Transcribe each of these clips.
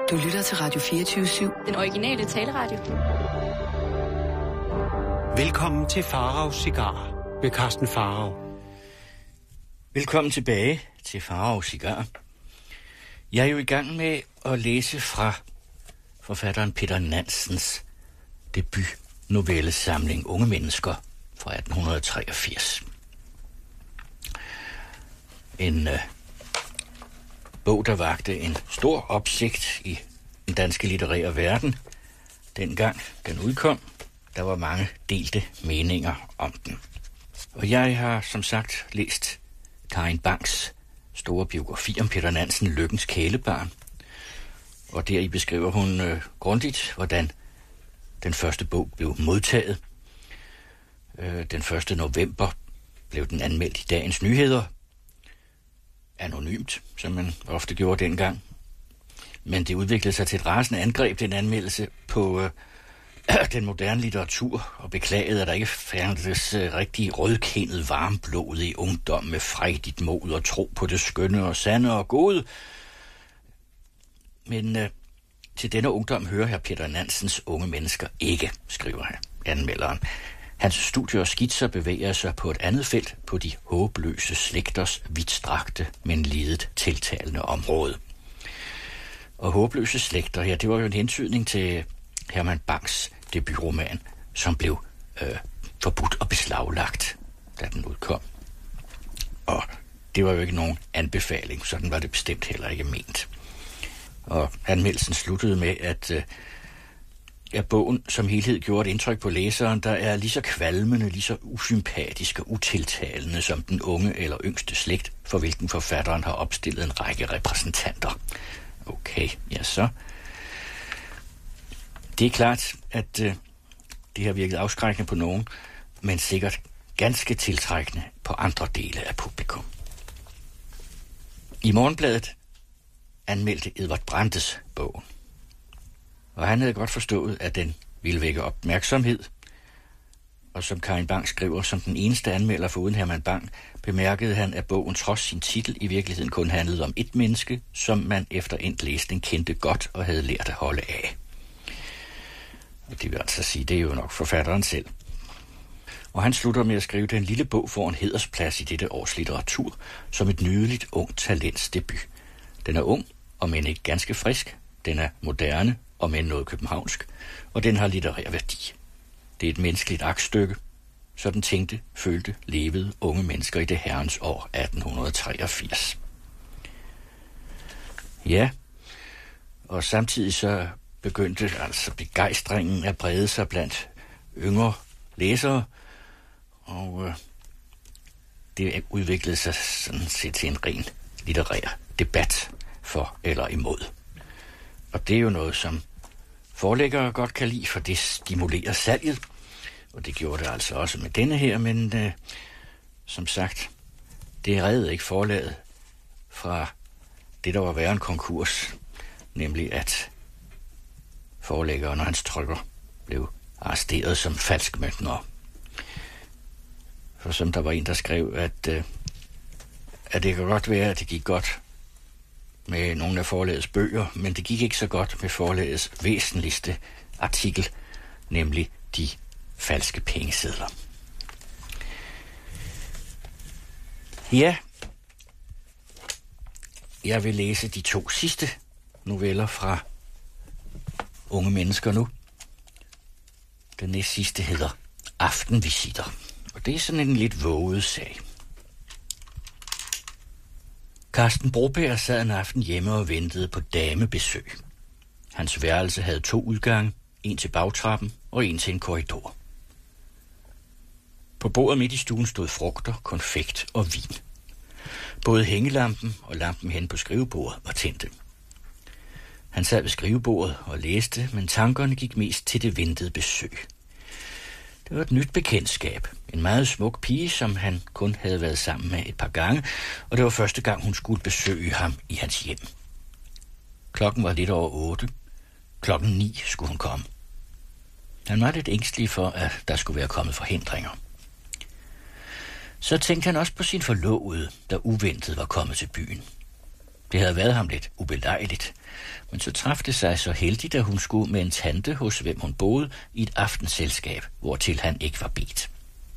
Du lytter til Radio 24/7. Den originale taleradio. Velkommen til Faraos Cigar ved Carsten Farao. Velkommen tilbage til Faraos Cigar. Jeg er jo i gang med at læse fra forfatteren Peter Nansens debutnovellesamling Unge Mennesker fra 1883. En bog, der vakte en stor opsigt i den danske litterære verden. Dengang den udkom, der var mange delte meninger om den. Og jeg har som sagt læst Karin Bangs store biografi om Peter Nansen, Lykkens kælebarn. Og deri beskriver hun grundigt, hvordan den første bog blev modtaget. Den 1. november blev den anmeldt i Dagens Nyheder. Anonymt, som man ofte gjorde dengang. Men det udviklede sig til et rasende angreb, den anmeldelse, på den moderne litteratur, og beklagede, at der ikke fandtes rigtig rødkindet varmblod i ungdom med frejdigt mod og tro på det skønne og sande og gode. Men til denne ungdom hører her Peter Nansens Unge Mennesker ikke, skriver han, anmelderen. Hans studier og skitser bevæger sig på et andet felt på de håbløse slægters vidtstrakte, men lidet tiltalende område. Og håbløse slægter her, det var jo en hentydning til Herman Bangs debutroman, som blev forbudt og beslaglagt, da den udkom. Og det var jo ikke nogen anbefaling, sådan var det bestemt heller ikke ment. Og anmeldelsen sluttede med, at bogen som helhed gjorde et indtryk på læseren, der er lige så kvalmende, lige så usympatisk og utiltalende som den unge eller yngste slægt, for hvilken forfatteren har opstillet en række repræsentanter. Okay, ja så. Det er klart, at det har virket afskrækkende på nogen, men sikkert ganske tiltrækkende på andre dele af publikum. I Morgenbladet anmeldte Edvard Brandes bogen, og han havde godt forstået, at den ville vække opmærksomhed, og som Karin Bang skriver, som den eneste anmelder foruden Herman Bang, bemærkede han, at bogen trods sin titel i virkeligheden kun handlede om et menneske, som man efter endt læsning kendte godt og havde lært at holde af. Og det vil altså sige, det er jo nok forfatteren selv. Og han slutter med at skrive, at den lille bog får en hædersplads i dette års litteratur som et nydeligt ung talents debut. Den er ung, og men ikke ganske frisk. Den er moderne, og men noget københavnsk. Og den har litterær værdi. Det er et menneskeligt aktstykke. Sådan tænkte, følte, levede unge mennesker i det herrens år 1883. Ja, og samtidig så begyndte altså begejstringen at brede sig blandt yngre læsere, og det udviklede sig sådan set til en ren litterær debat for eller imod. Og det er jo noget, som forlæggere godt kan lide, for det stimulerer salget, og det gjorde det altså også med denne her, men som sagt, det reddede ikke forlaget fra det, der var værre en konkurs, nemlig at forlæggeren og hans trykker blev arresteret som falskmøntnere. For som der var en, der skrev, at det kan godt være, at det gik godt med nogle af forlagets bøger, men det gik ikke så godt med forlagets væsentligste artikel, nemlig de falske pengesedler. Ja, jeg vil læse de 2 sidste noveller fra Unge Mennesker nu. Den næste sidste hedder Aftenvisitter, og det er sådan en lidt våget sag. Carsten Broberg sad en aften hjemme og ventede på damebesøg. Hans værelse havde 2 udgange, en til bagtrappen og en til en korridor. På bordet midt i stuen stod frugter, konfekt og vin. Både hængelampen og lampen hen på skrivebordet var tændte. Han sad ved skrivebordet og læste, men tankerne gik mest til det ventede besøg. Det var et nyt bekendtskab. En meget smuk pige, som han kun havde været sammen med et par gange, og det var første gang, hun skulle besøge ham i hans hjem. Klokken var lidt over 8. Klokken 9 skulle hun komme. Han var lidt ængstelig for, at der skulle være kommet forhindringer. Så tænkte han også på sin forlovede, der uventet var kommet til byen. Det havde været ham lidt ubelejligt, men så traf det sig så heldigt, at hun skulle med en tante, hos hvem hun boede, i et aftenselskab, hvortil han ikke var bedt.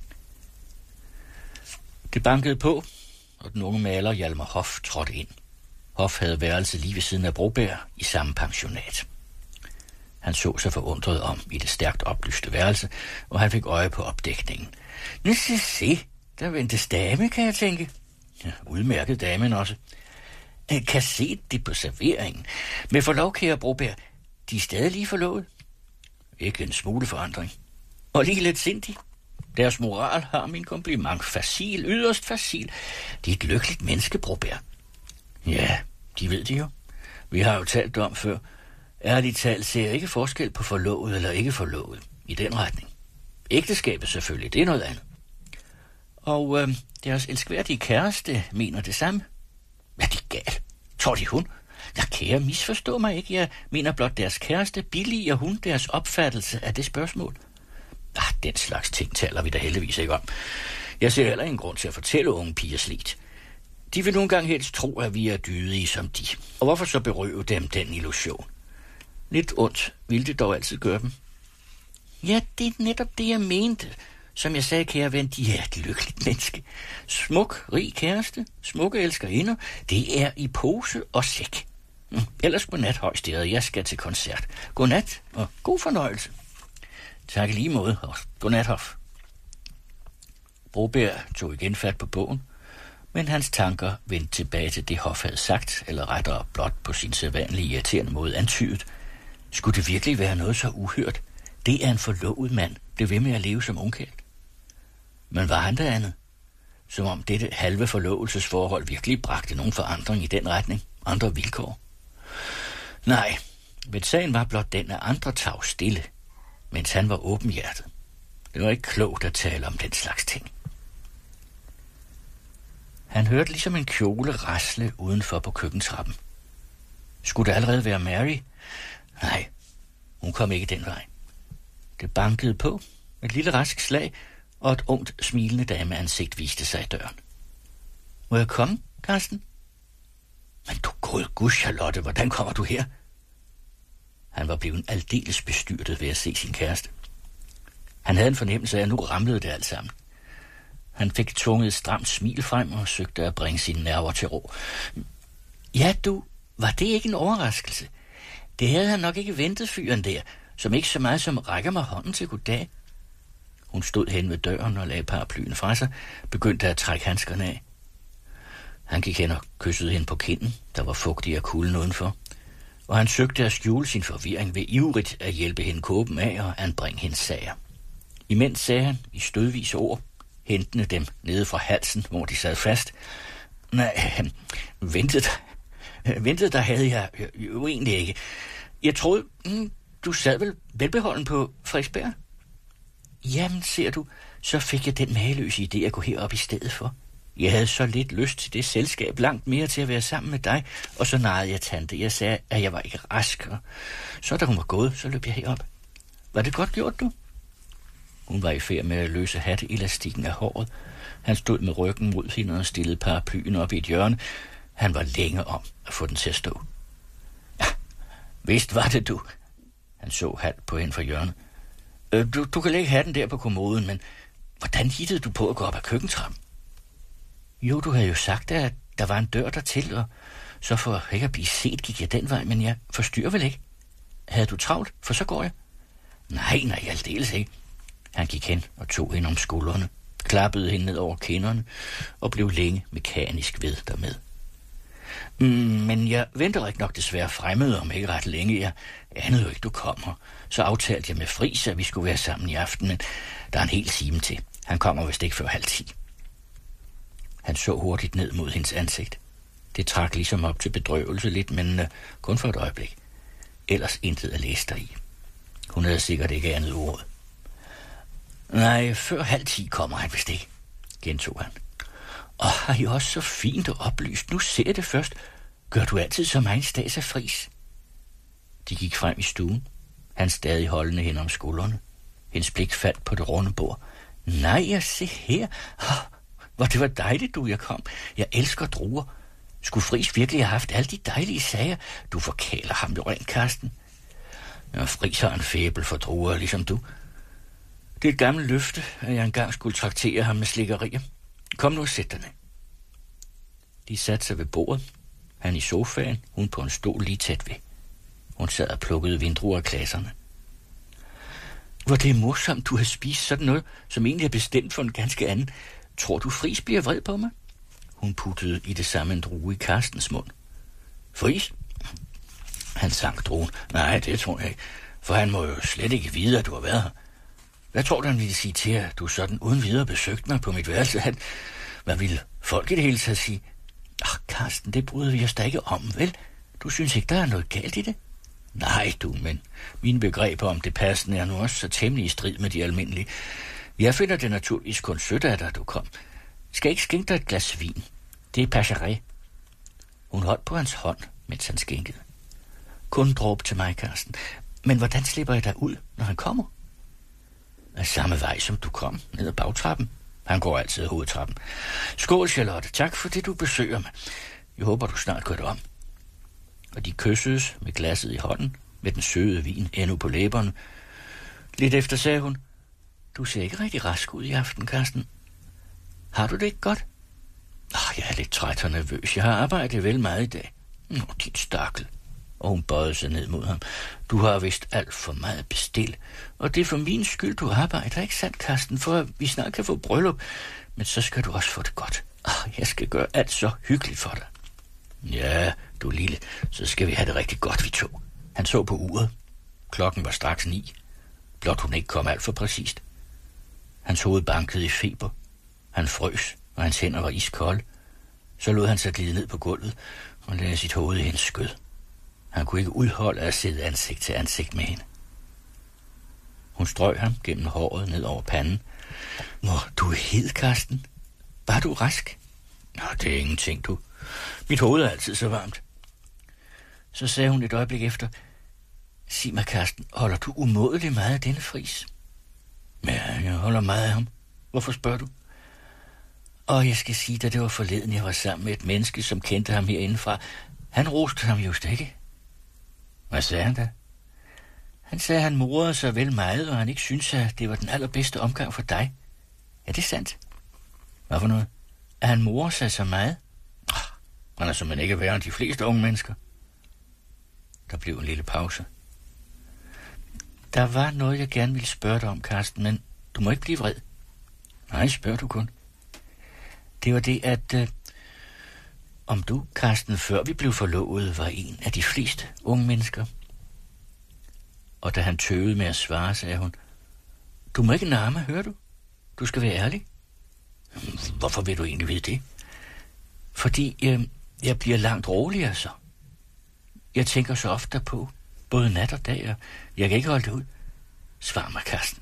Det bankede på, og den unge maler Hjalmar Hoff trådte ind. Hoff havde værelse lige ved siden af Broberg i samme pensionat. Han så sig forundret om i det stærkt oplyste værelse, og han fik øje på opdækningen. Nu se, der ventes dame, kan jeg tænke. Ja, udmærket damen også. Kan se det på serveringen. Med forlov, kære Broberg, de er stadig lige forlovet. Ikke en smule forandring. Og lige lidt sindig. Deres moral har min kompliment. Facil, yderst facil. De er et lykkeligt menneske, Broberg. Ja, de ved det jo. Vi har jo talt om før. Ærligt talt ser jeg ikke forskel på forlovet eller ikke forlovet. I den retning. Ægteskabet selvfølgelig, det er noget andet. Og deres elskværdige kæreste mener det samme. Er de galt? Tror de hun? Jeg kære, misforstå mig ikke. Jeg mener blot deres kæreste. Billiger hun deres opfattelse af det spørgsmål? Den slags ting taler vi da heldigvis ikke om. Jeg ser heller ingen grund til at fortælle unge piger slikt. De vil nogle gange helst tro, at vi er dydige som de. Og hvorfor så berøve dem den illusion? Lidt ondt ville det dog altid gøre dem. Ja, det er netop det, jeg mente. Som jeg sagde, kære ven, de er et lykkeligt menneske. Smuk, rig kæreste, smukke elskerinder, det er i pose og sæk. Ellers godnat, højsteret, jeg skal til koncert. Godnat og god fornøjelse. Tak i lige måde, og godnat, Hoff. Broberg tog igen fat på bogen, men hans tanker vendte tilbage til det, Hoff havde sagt, eller rettere blot på sin sædvanlige irriterende måde antydet. Skulle det virkelig være noget så uhørt? Det er en forlovet mand, det ved med at leve som ungkært. Men var han der andet? Som om dette halve forlovelsesforhold virkelig bragte nogen forandring i den retning, andre vilkår. Nej, men sagen var blot den, at andre tag stille, mens han var åbenhjertet. Det var ikke klogt at tale om den slags ting. Han hørte ligesom en kjole rasle udenfor på køkkentrappen. Skulle det allerede være Mary? Nej, hun kom ikke den vej. Det bankede på, et lille rask slag, og et ungt, smilende dameansigt viste sig i døren. Må jeg komme, Karsten? Men du gode gud, Charlotte, hvordan kommer du her? Han var blevet aldeles bestyrtet ved at se sin kæreste. Han havde en fornemmelse af, at nu ramlede det alt sammen. Han fik tvunget et stramt smil frem og søgte at bringe sine nerver til ro. Ja, du, var det ikke en overraskelse? Det havde han nok ikke ventet, fyren der, som ikke så meget som rækker mig hånden til goddag. Hun stod hen ved døren og lagde paraplyen fra sig, begyndte at trække handskerne af. Han gik hen og kyssede hende på kinden, der var fugtig af kulden udenfor, og han søgte at skjule sin forvirring ved ivrigt at hjælpe hende kåben af og anbringe hendes sager. Imens sagde han i stødvise ord, hentende dem nede fra halsen, hvor de sad fast. Nej, ventet der havde jeg jo egentlig ikke. Jeg troede, du sad vel velbeholden på Frederiksberg? Jamen, ser du, så fik jeg den mageløse idé at gå herop i stedet for. Jeg havde så lidt lyst til det selskab, langt mere til at være sammen med dig, og så narrede jeg tante. Jeg sagde, at jeg var ikke rask, og så da hun var gået, så løb jeg herop. Var det godt gjort, du? Hun var i færd med at løse hatteelastikken af håret. Han stod med ryggen mod hende og stillede paraplyen op i et hjørne. Han var længe om at få den til at stå. Ja, vist var det du. Han så halvt på hende fra hjørnet. Du kan lægge hatten der på kommoden, men hvordan hittede du på at gå op ad køkkentrappen? Jo, du havde jo sagt, at der var en dør dertil, og så for ikke at blive set, gik jeg den vej, men jeg forstyrrer vel ikke. Havde du travlt, for så går jeg. Nej, aldeles ikke. Han gik hen og tog hende om skuldrene, klappede hende ned over kinderne og blev længe mekanisk ved dermed. Men jeg venter ikke nok desværre fremmede om ikke ret længe. Jeg anede jo ikke, du kommer. Så aftalte jeg med Friis, at vi skulle være sammen i aften, men der er en hel time til. Han kommer vist ikke før 9:30. Han så hurtigt ned mod hendes ansigt. Det trak ligesom op til bedrøvelse lidt, men kun for et øjeblik. Ellers intet at læse deri. Hun havde sikkert ikke andet ordet. Nej, før 9:30 kommer han vist ikke, gentog han. Og har I også så fint og oplyst? Nu ser jeg det først. Gør du altid så meget stads af Friis? De gik frem i stuen. Han stadig holdende hende om skuldrene. Hendes blik faldt på det runde bord. Nej, jeg se her. Hvor det var dejligt, du jeg kom. Jeg elsker druer. Skulle Friis virkelig have haft alle de dejlige sager? Du forkæler ham jo rent, Karsten. Ja, Friis har en fæbel for druer, ligesom du. Det er et gammelt løfte, at jeg engang skulle traktere ham med slikkerier. Kom nu og sæt dig ned. De satte sig ved bordet. Han i sofaen, hun på en stol lige tæt ved. Hun sad og plukkede vindruer af klasserne. Hvor det er morsomt, du har spist sådan noget, som egentlig er bestemt for en ganske anden. Tror du, Friis bliver vred på mig? Hun puttede i det samme en drue i Karstens mund. Friis? Han sank druen. Nej, det tror jeg ikke, for han må jo slet ikke vide, at du har været her. Hvad tror du, han ville sige til, at du sådan uden videre besøgte mig på mit værelse? Hvad ville folk i det hele taget sige? Karsten, det bryder vi os da ikke om, vel? Du synes ikke, der er noget galt i det? Nej, du, men mine begreber om det passende er nu også så temmelig i strid med de almindelige. Jeg finder det naturligvis kun sødt af dig, at du kom. Skal ikke skænke dig et glas vin? Det er passeré. Hun holdt på hans hånd, mens han skænkede. Kun dråb til mig, Karsten. Men hvordan slipper jeg dig ud, når han kommer? Af samme vej, som du kom, ned ad bagtrappen. Han går altid ad hovedtrappen. Skål, Charlotte. Tak for det, du besøger mig. Jeg håber, du snart går det om. Og de kyssedes med glasset i hånden, med den søde vin endnu på læberne. Lidt efter sagde hun, du ser ikke rigtig rask ud i aften, Karsten. Har du det ikke godt? Jeg er lidt træt og nervøs. Jeg har arbejdet vel meget i dag. Din stakkel. Og hun bøjede sig ned mod ham. Du har vist alt for meget bestil. Og det er for min skyld, du arbejder, ikke sandt, Karsten? For at vi snart kan få bryllup. Men så skal du også få det godt. Jeg skal gøre alt så hyggeligt for dig. Ja, du lille, så skal vi have det rigtig godt, vi to. Han så på uret. Klokken var straks 9. Blot hun ikke kom alt for præcist. Hans hoved bankede i feber. Han frøs, og hans hænder var iskolde. Så lod han sig glide ned på gulvet og lagde sit hoved i hendes skød. Han kunne ikke udholde at sidde ansigt til ansigt med hende. Hun strøg ham gennem håret ned over panden. Hvor du er hed, Karsten. Var du rask? Det er ingenting, du. Mit hoved er altid så varmt. Så sagde hun et øjeblik efter. Sig mig, Karsten, holder du umådelig meget af denne Friis? Ja, jeg holder meget af ham. Hvorfor spørger du? Og jeg skal sige dig, det var forleden, jeg var sammen med et menneske, som kendte ham herindefra. Han roste ham just ikke. Hvad sagde han da? Han sagde, at han morede sig vel meget, og han ikke synes, at det var den allerbedste omgang for dig. Er det sandt? Hvad for noget? At han morer sig så meget? Han er simpelthen ikke værre end de fleste unge mennesker. Der blev en lille pause. Der var noget, jeg gerne ville spørge dig om, Karsten, men du må ikke blive vred. Nej, spørg du kun. Det var det, at om du, Karsten, før vi blev forlovet, var en af de fleste unge mennesker. Og da han tøvede med at svare, sagde hun, du må ikke narre mig, hører du? Du skal være ærlig. Hvorfor vil du egentlig vide det? Fordi jeg bliver langt roligere så. Jeg tænker så ofte på, både nat og dag, og jeg kan ikke holde det ud. Svar mig, Karsten.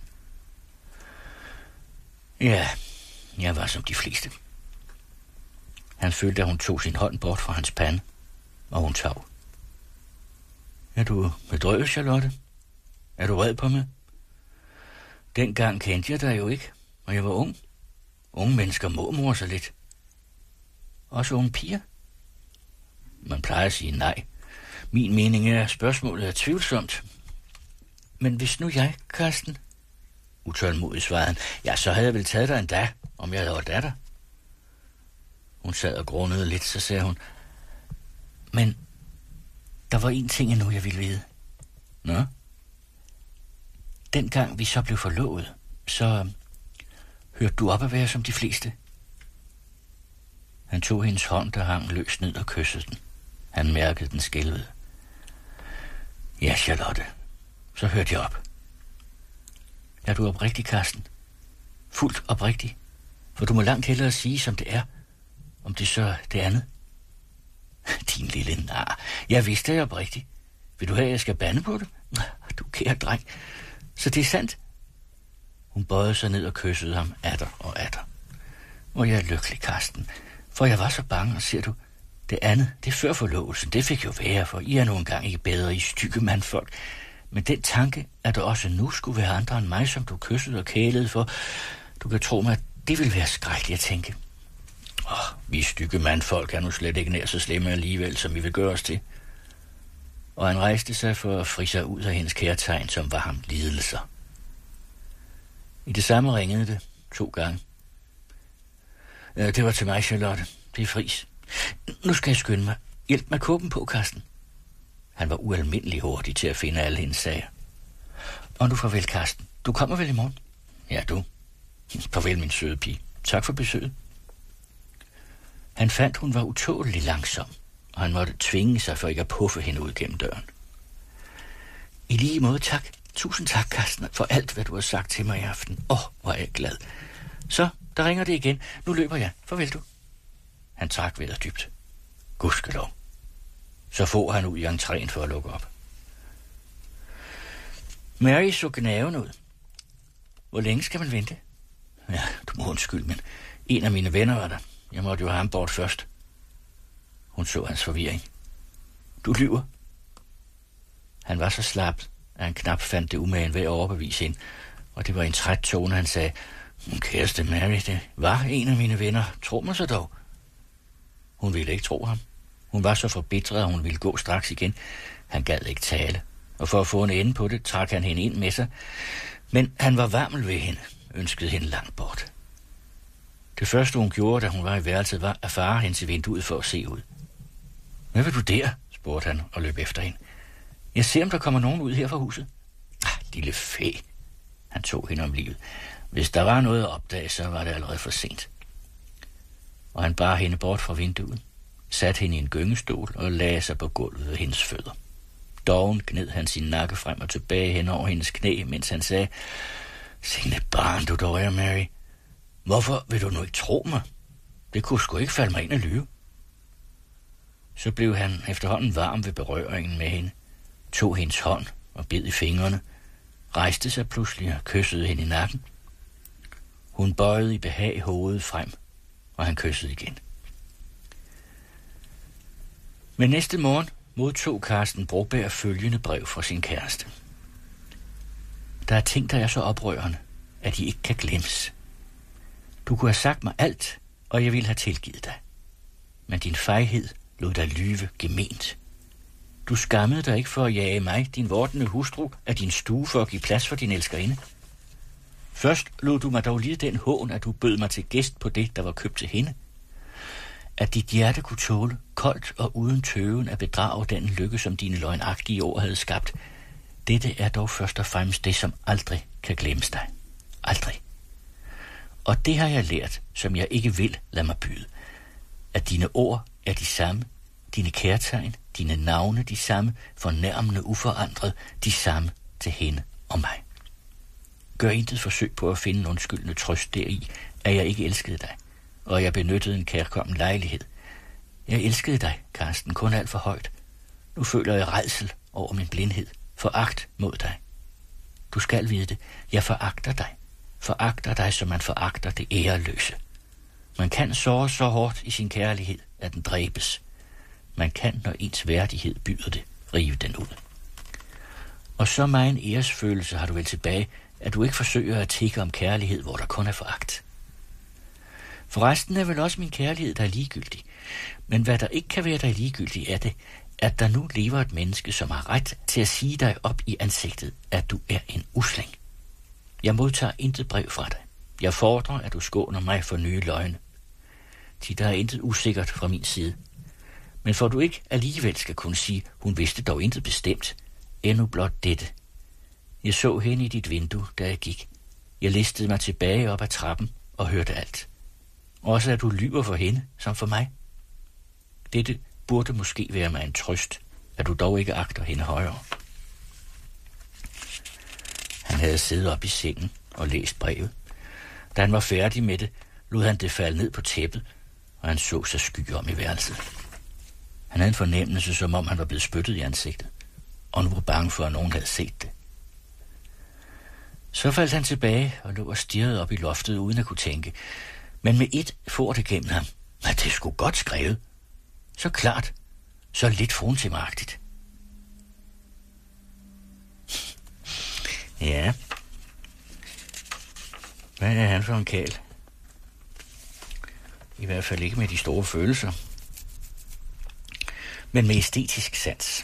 Ja, jeg var som de fleste. Han følte, at hun tog sin hånd bort fra hans pande, og hun tav. Er du bedrøvet, Charlotte? Er du vred på mig? Dengang kendte jeg dig jo ikke, og jeg var ung. Unge mennesker må more sig lidt. Også unge piger. Man plejer at sige nej. Min mening er, at spørgsmålet er tvivlsomt. Men hvis nu jeg, Karsten, utålmodig svarede han, ja, så havde jeg vel taget dig endda, om jeg havde holdt af dig. Hun sad og grundede lidt, så sagde hun, men der var en ting endnu, jeg ville vide. Nå? Dengang vi så blev forlovet, så hørte du op at være som de fleste. Han tog hendes hånd, der hang løs ned og kyssede den. Han mærkede den skælvede. Ja, Charlotte, så hørte jeg op. Er du oprigtig, Karsten? Fuldt oprigtig? For du må langt hellere sige, som det er, om det så er det andet. Din lille nar, jeg vidste det oprigtigt. Vil du have, at jeg skal bande på det? Du kære dreng. Så det er sandt? Hun bøjede sig ned og kyssede ham atter og atter. Og jeg er lykkelig, Karsten, for jeg var så bange, og ser du, det andet, det før forlovelsen, det fik jo være, for I er nu engang ikke bedre i stykke mandfolk. Men den tanke, at der også nu skulle være andre end mig, som du kyssede og kælede for, du kan tro mig, at det ville være skrækkeligt at tænke. Vi stykke mandfolk er nu slet ikke nær så slemme alligevel, som vi vil gøre os til. Og han rejste sig for at fri sig ud af hendes kærtegn, som var ham lidelser. I det samme ringede det 2 gange. Det var til mig, Charlotte. Det er Friis. Nu skal jeg skynde mig. Hjælp mig kåben på, Karsten. Han var ualmindelig hurtig til at finde alle hendes sager. Og nu farvel, Karsten. Du kommer vel i morgen? Ja, du. Farvel, min søde pige. Tak for besøget. Han fandt, hun var utålelig langsom, og han måtte tvinge sig for ikke at puffe hende ud gennem døren. I lige måde, tak. Tusind tak, Karsten, for alt, hvad du har sagt til mig i aften. Hvor er jeg glad. Så, der ringer det igen. Nu løber jeg. Farvel, du. Han trak vejret dybt. Gudskelov. Så får han ud i entréen for at lukke op. Mary så gnavende ud. Hvor længe skal man vente? Ja, du må undskylde, men en af mine venner var der. Jeg måtte jo have ham bort først. Hun så hans forvirring. Du lyver. Han var så slapt, at han knap fandt det umagen ved at overbevise hende, og det var en træt tone, han sagde, kæreste Mary, det var en af mine venner. Tro mig så dog. Hun ville ikke tro ham. Hun var så forbitret, at hun ville gå straks igen. Han gad ikke tale, og for at få en ende på det, trak han hende ind med sig. Men han var varmel ved hende, ønskede hende langt bort. Det første, hun gjorde, da hun var i værelset, var at fare hende til vinduet for at se ud. Hvad vil du der? Spurgte han og løb efter hende. Jeg ser, om der kommer nogen ud her fra huset. Lille fæ. Han tog hende om livet. Hvis der var noget at opdage, så var det allerede for sent. Og han bar hende bort fra vinduet, satte hende i en gyngestol og lagde sig på gulvet ved hendes fødder. Doven gned han sin nakke frem og tilbage hen over hendes knæ, mens han sagde, Signe barn, du dog er, Mary. Hvorfor vil du nu ikke tro mig? Det kunne sgu ikke falde mig ind at lyve. Så blev han efterhånden varm ved berøringen med hende, tog hendes hånd og bed i fingrene, rejste sig pludselig og kyssede hende i nakken. Hun bøjede i behag hovedet frem, og han kyssede igen. Men næste morgen modtog Karsten Broberg følgende brev fra sin kæreste. Der er ting, der er så oprørende, at de ikke kan glemmes. Du kunne have sagt mig alt, og jeg ville have tilgivet dig. Men din fejhed lod dig lyve gement. Du skammede dig ikke for at jage mig, din vortende hustru, af din stue for at give plads for din elskerinde. Først lod du mig dog lide den hån, at du bød mig til gæst på det, der var købt til hende. At dit hjerte kunne tåle, koldt og uden tøven, at bedrage den lykke, som dine løgnagtige ord havde skabt. Dette er dog først og fremmest det, som aldrig kan glemmes dig. Aldrig. Og det har jeg lært, som jeg ikke vil lade mig byde. At dine ord er de samme, dine kærtegn, dine navne de samme, fornærmende uforandret, de samme til hende og mig. Gør intet forsøg på at finde en undskyldende trøst deri, at jeg ikke elskede dig, og jeg benyttede en kærkommen lejlighed. Jeg elskede dig, Karsten, kun alt for højt. Nu føler jeg rædsel over min blindhed, foragt mod dig. Du skal vide det, jeg foragter dig. Foragter dig, som man foragter det æreløse. Man kan såre så hårdt i sin kærlighed, at den dræbes. Man kan, når ens værdighed byder det, rive den ud. Og så megen æresfølelse har du vel tilbage, at du ikke forsøger at tikke om kærlighed, hvor der kun er foragt. Forresten er vel også min kærlighed, der er ligegyldig. Men hvad der ikke kan være dig ligegyldig, er det, at der nu lever et menneske, som har ret til at sige dig op i ansigtet, at du er en usling. Jeg modtager intet brev fra dig. Jeg fordrer, at du skåner mig for nye løgne. Til der er intet usikkert fra min side. Men for du ikke alligevel skal kunne sige, hun vidste dog intet bestemt, endnu blot dette. Jeg så hende i dit vindue, da jeg gik. Jeg listede mig tilbage op ad trappen og hørte alt. Også at du lyver for hende, som for mig. Dette burde måske være mig en trøst, at du dog ikke agter hende højere. Han havde siddet op i sengen og læst brevet. Da han var færdig med det, lod han det falde ned på tæppet, og han så sig skygge om i værelset. Han havde en fornemmelse, som om han var blevet spyttet i ansigtet, og nu var bange for, at nogen havde set det. Så faldt han tilbage og lå og stirrede op i loftet, uden at kunne tænke. Men med et for det gennem ham. Men det skulle godt skrevet. Så klart. Så lidt fruntimagtigt. Ja. Hvad er han for en kæl? I hvert fald ikke med de store følelser, men med æstetisk sans.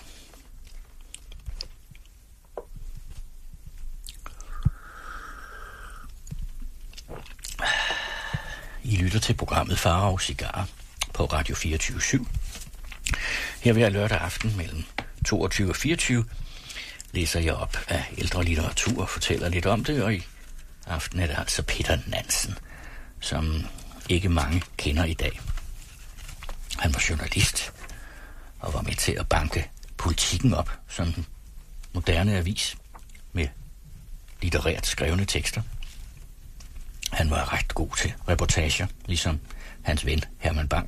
I lytter til programmet Farao Cigarer på Radio 24/7. Her hver lørdag aften mellem 22 og 24 læser jeg op af ældre litteratur og fortæller lidt om det, og i aften er det altså Peter Nansen, som ikke mange kender i dag. Han var journalist og var med til at banke Politikken op som en moderne avis med litterært skrevne tekster. Han var ret god til reportager, ligesom hans ven Herman Bang.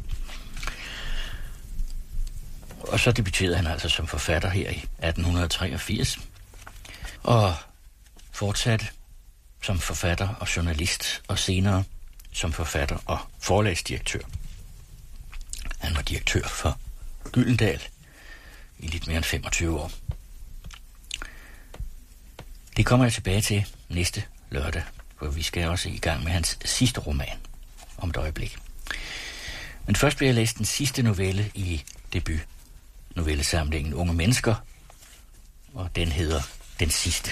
Og så debuterede han altså som forfatter her i 1883, og fortsatte som forfatter og journalist, og senere som forfatter og forlagsdirektør. Han var direktør for Gyldendal i lidt mere end 25 år. Det kommer jeg tilbage til næste lørdag, for vi skal også i gang med hans sidste roman om et øjeblik. Men først vil jeg læse den sidste novelle i debut-novellesamlingen Unge Mennesker, og den hedder Den Sidste.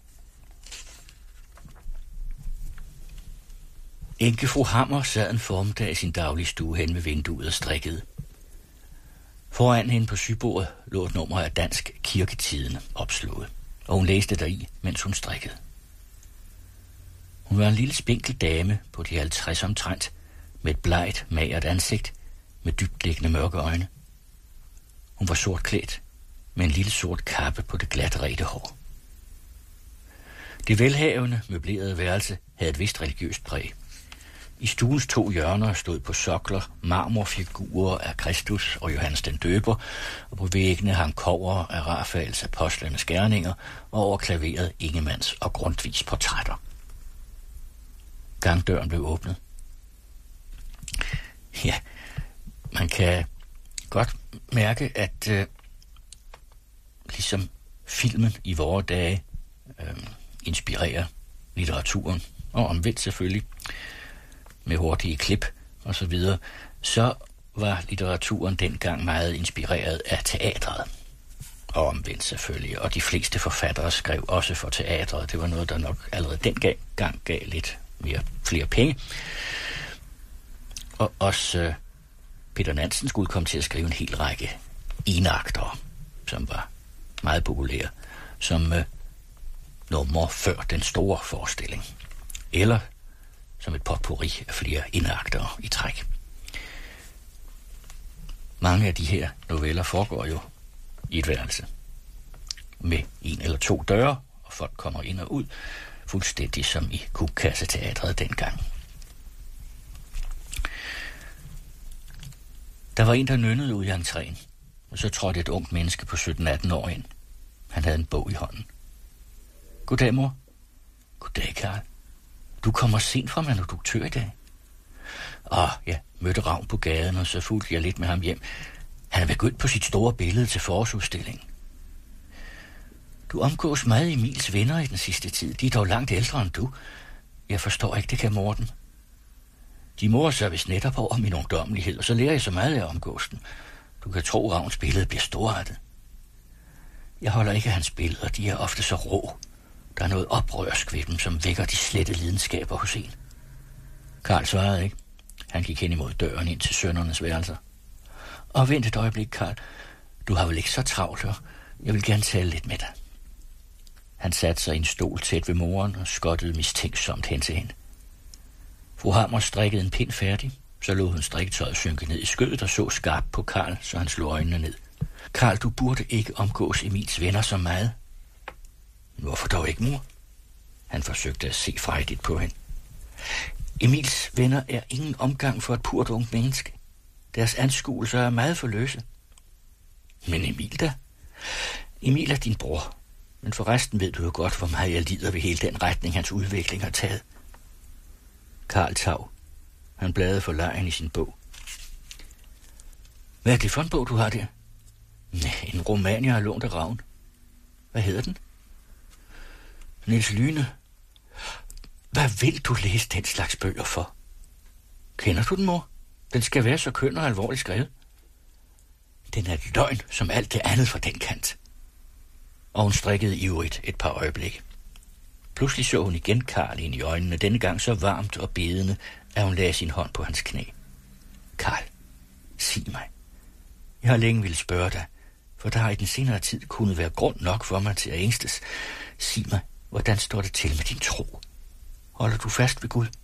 Enkefru Hammer sad en formiddag i sin daglige stue hen ved vinduet og strikkede. Foran hende på sygebordet lå et nummer af Dansk Kirketidende opslået, og hun læste deri, mens hun strikkede. Hun var en lille spinkel dame på de 50 omtrent, med et blegt, magert ansigt, med dybtliggende mørke øjne. Hun var sort klædt, med en lille sort kappe på det glatte rette hår. Det velhavende, møblerede værelse havde et vist religiøst præg. I stuens 2 hjørner stod på sokler marmorfigurer af Kristus og Johannes den Døber, og på væggene hang kobber af Rafaels apostlenes gerninger, og over klaveret Ingemanns og Grundtvigs portrætter. Gangdøren blev åbnet. Ja, man kan godt mærke, at ligesom filmen i vore dage inspirerer litteraturen, og omvendt selvfølgelig, med hurtige klip og så videre, så var litteraturen dengang meget inspireret af teatret. Og omvendt selvfølgelig, og de fleste forfattere skrev også for teatret. Det var noget, der nok allerede dengang gav lidt flere penge. Og også Peter Nansen skulle komme til at skrive en hel række enaktere, som var meget populære, som nummer før den store forestilling. Eller som et potpourri af flere enaktere i træk. Mange af de her noveller foregår jo i et værelse, med 1 eller 2 døre, og folk kommer ind og ud, fuldstændig som i Kukkasseteatret dengang. Der var en, der nynnede ud i entréen, og så trådte et ungt menneske på 17-18 år ind. Han havde en bog i hånden. Goddag, mor. Goddag, Karl. Du kommer sent fra manuduktør i dag. Jeg mødte Ravn på gaden, og så fulgte jeg lidt med ham hjem. Han er begyndt på sit store billede til forårsudstillingen. Du omgås meget Emils venner i den sidste tid. De er dog langt ældre end du. Jeg forstår ikke det, kan Morten. De morer sig vist netop over min ungdommelighed, og så lærer jeg så meget af omgås den. Du kan tro, at Ravns billede bliver storartet. Jeg holder ikke af hans billeder, de er ofte så rå. Der er noget oprørsk ved dem, som vækker de slette lidenskaber hos en. Karl svarede ikke. Han gik hen imod døren ind til sønnernes værelser. Og vent et øjeblik, Karl. Du har vel ikke så travlt, og jeg vil gerne tale lidt med dig. Han satte sig i en stol tæt ved moren og skottede mistænksomt hen til hende. Fru Hammer strikkede en pind færdig, så lod hun strikketøjet synke ned i skødet og så skarpt på Karl, så han slog øjnene ned. Karl, du burde ikke omgås Emils venner så meget. Hvorfor dog ikke, mor? Han forsøgte at se frejdigt på hende. Emils venner er ingen omgang for et purt ungt menneske. Deres anskuelser er meget for løse. Men Emil da? Emil er din bror. Men forresten ved du jo godt, hvor meget jeg lider ved hele den retning, hans udvikling har taget. Karl tav. Han bladrede forlegen i sin bog. Hvad er det for en bog, du har der? Nej, en roman, jeg har lånt af Ravn. Hvad hedder den? Niels Lyne. Hvad vil du læse den slags bøger for? Kender du den, mor? Den skal være så køn og alvorligt skrevet. Den er et løgn, som alt det andet fra den kant. Og hun strikkede ivrigt et par øjeblikke. Pludselig så hun igen Karl ind i øjnene, denne gang så varmt og bedende, at hun lagde sin hånd på hans knæ. Karl, sig mig. Jeg har længe ville spørge dig, for der har i den senere tid kunnet være grund nok for mig til at ængstes. Sig mig, hvordan står det til med din tro? Holder du fast ved Gud?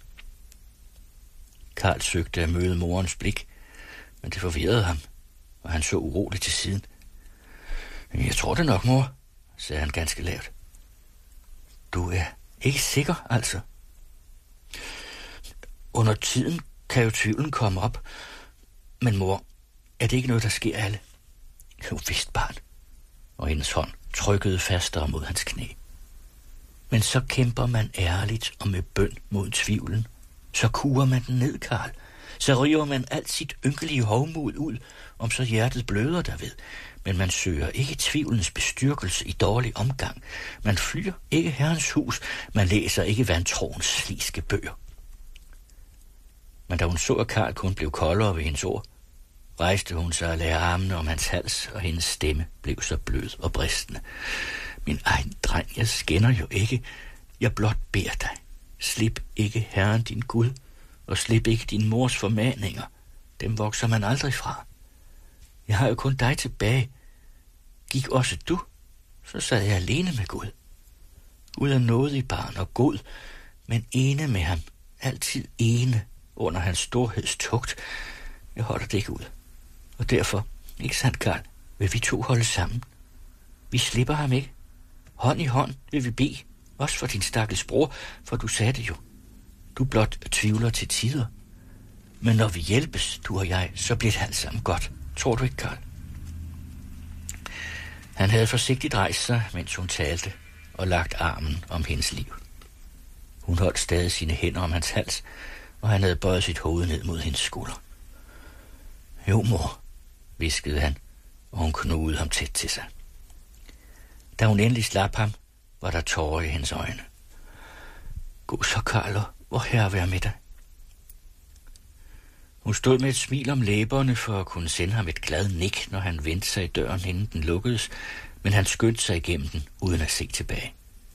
Karl søgte at møde morens blik, men det forvirrede ham, og han så uroligt til siden. Jeg tror det nok, mor, sagde han ganske lavt. Du er ikke sikker, altså? Under tiden kan jo tvivlen komme op. Men mor, er det ikke noget, der sker alle? Jo, vist, barn. Og hendes hånd trykkede fastere mod hans knæ. Men så kæmper man ærligt og med bøn mod tvivlen. Så kurer man den ned, Karl. Så river man alt sit ynkelige hovmod ud, om så hjertet bløder derved. Men man søger ikke tvivlens bestyrkelse i dårlig omgang. Man flyer ikke Herrens hus. Man læser ikke vantroens sliske bøger. Men da hun så, at Karl kun blev koldere ved hendes ord, rejste hun sig og lagde armene om hans hals, og hendes stemme blev så blød og bristende. Min egen dreng, jeg skænder jo ikke. Jeg blot beder dig. Slip ikke Herren din Gud, og slip ikke din mors formaninger. Dem vokser man aldrig fra. Jeg har jo kun dig tilbage. Gik også du, så sad jeg alene med Gud. Gud er nådig barn og god, men ene med ham. Altid ene under hans storhedstugt. Jeg holder det ikke ud. Og derfor, ikke sandt, Karl, vil vi to holde sammen. Vi slipper ham ikke. Hånd i hånd vil vi bede, også for din stakkels bror, for du sagde det jo. Du blot tvivler til tider. Men når vi hjælpes, du og jeg, så bliver det alt sammen godt. Tror du ikke, Karl? Han havde forsigtigt rejst sig, mens hun talte, og lagt armen om hendes liv. Hun holdt stadig sine hænder om hans hals, og han havde bøjet sit hoved ned mod hendes skulder. Jo, mor, hviskede han, og hun knugede ham tæt til sig. Da hun endelig slap ham, var der tårer i hendes øjne. Gå så, Karl, hvor Herre være med dig. Hun stod med et smil om læberne for at kunne sende ham et glad nik, når han vendte sig i døren, inden den lukkedes, men han skyndte sig igennem den, uden at se tilbage.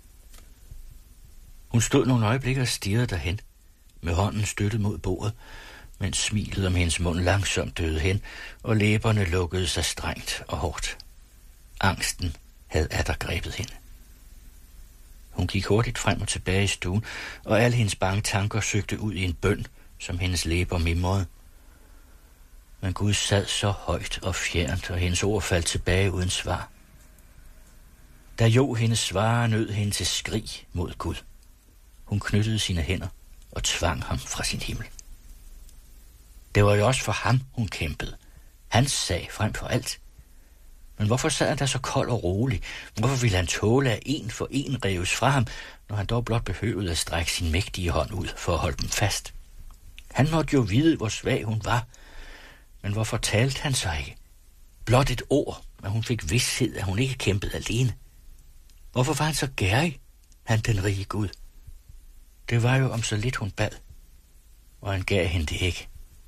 Hun stod nogle øjeblikke og stirrede derhen, med hånden støttet mod bordet, mens smilet om hendes mund langsomt døde hen, og læberne lukkede sig strengt og hårdt. Angsten havde atter grebet hende. Hun gik hurtigt frem og tilbage i stuen, og alle hendes bange tanker søgte ud i en bøn, som hendes læber mimrede. Men Gud sad så højt og fjernt, og hendes ord faldt tilbage uden svar. Da jo hendes svare nød hende til skrig mod Gud. Hun knyttede sine hænder og tvang ham fra sin himmel. Det var jo også for ham, hun kæmpede. Hans sag frem for alt. Men hvorfor sad han der så kold og rolig? Hvorfor ville han tåle, at en for en reves fra ham, når han dog blot behøvede at strække sin mægtige hånd ud for at holde dem fast? Han måtte jo vide, hvor svag hun var. Men hvorfor talte han så ikke? Blot et ord, at hun fik vished, at hun ikke kæmpede alene. Hvorfor var han så gærig, han den rige Gud? Det var jo om så lidt hun bad, og han gav hende det ikke.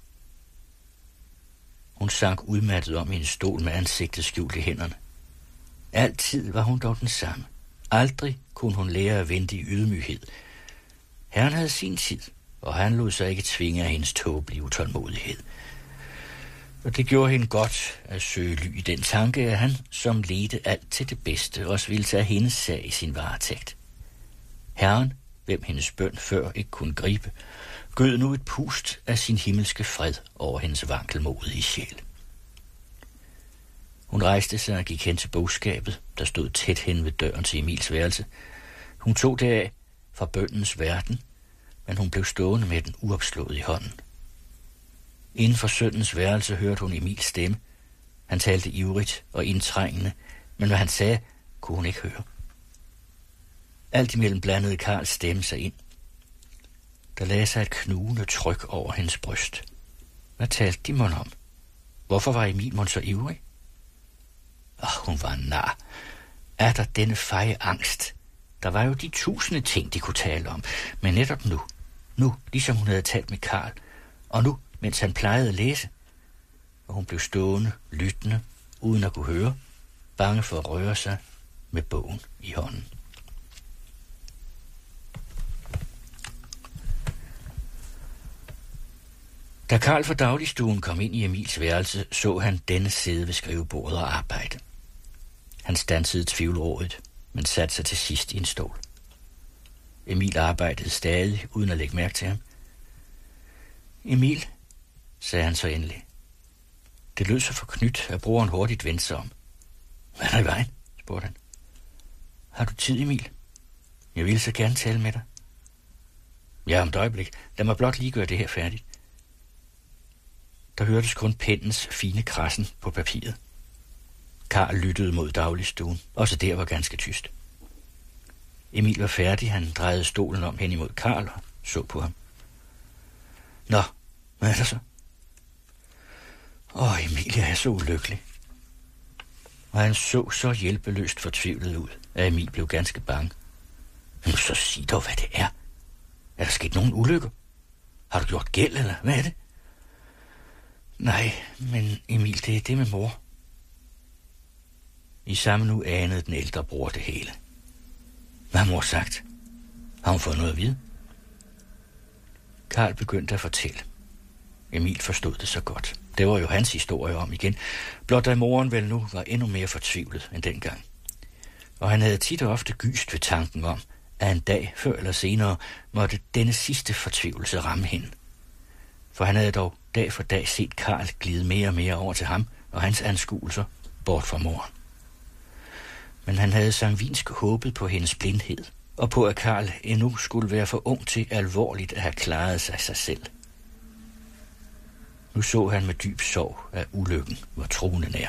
Hun sank udmattet om i en stol med ansigtet skjult i hænderne. Altid var hun dog den samme. Aldrig kunne hun lære at vente i ydmyghed. Herren havde sin tid, og han lod sig ikke tvinge af hendes tåbelige utålmodighed. Og det gjorde hende godt at søge ly i den tanke, at han, som ledte alt til det bedste, også ville tage hendes sag i sin varetægt. Herren, hvem hendes bøn før ikke kunne gribe, gød nu et pust af sin himmelske fred over hendes vankelmodige sjæl. Hun rejste sig og gik hen til bogskabet, der stod tæt hen ved døren til Emils værelse. Hun tog det af fra bønnens verden, men hun blev stående med den uopslået i hånden. Inden for sønnens værelse hørte hun Emils stemme. Han talte ivrigt og indtrængende, men hvad han sagde, kunne hun ikke høre. Alt imellem blandede Karls stemme sig ind. Der lagde sig et knugende tryk over hendes bryst. Hvad talte de mon om? Hvorfor var Emil mon så ivrig? Hun var nar. Er der denne feje angst? Der var jo de 1000 ting, de kunne tale om. Men netop nu, ligesom hun havde talt med Karl, og nu mens han plejede at læse, og hun blev stående, lyttende, uden at kunne høre, bange for at røre sig med bogen i hånden. Da Karl fra dagligstuen kom ind i Emils værelse, så han denne sidde ved skrivebordet og arbejde. Han standsede tvivlrådigt, men satte sig til sidst i en stol. Emil arbejdede stadig, uden at lægge mærke til ham. Emil, sagde han så endelig. Det lød så forknyt, at brugeren hurtigt vendte sig om. Hvad er der i vejen? Spurgte han. Har du tid, Emil? Jeg ville så gerne tale med dig. Ja, om et øjeblik. Lad mig blot lige gøre det her færdigt. Der hørtes kun pennens fine krassen på papiret. Karl lyttede mod dagligstuen. Også der var ganske tyst. Emil var færdig. Han drejede stolen om hen imod Karl og så på ham. Nå, hvad er der så? Emil, jeg er så ulykkelig. Og han så hjælpeløst fortvivlet ud, at Emil blev ganske bange. Men så sig dog, hvad det er. Er der sket nogen ulykker? Har du gjort gæld, eller hvad er det? Nej, men Emil, det er det med mor. I samme nu anede den ældre bror det hele. Hvad har mor sagt? Har hun fået noget at vide? Karl begyndte at fortælle. Emil forstod det så godt. Det var jo hans historie om igen, blot at moren vel nu var endnu mere fortvivlet end dengang. Og han havde tit og ofte gyst ved tanken om, at en dag før eller senere måtte denne sidste fortvivlelse ramme hende. For han havde dog dag for dag set Karl glide mere og mere over til ham og hans anskuelser bort fra moren. Men han havde sangvinsk håbet på hendes blindhed, og på at Karl endnu skulle være for ung til alvorligt at have klaret sig selv. Nu så han med dyb sorg, at ulykken var truende nær.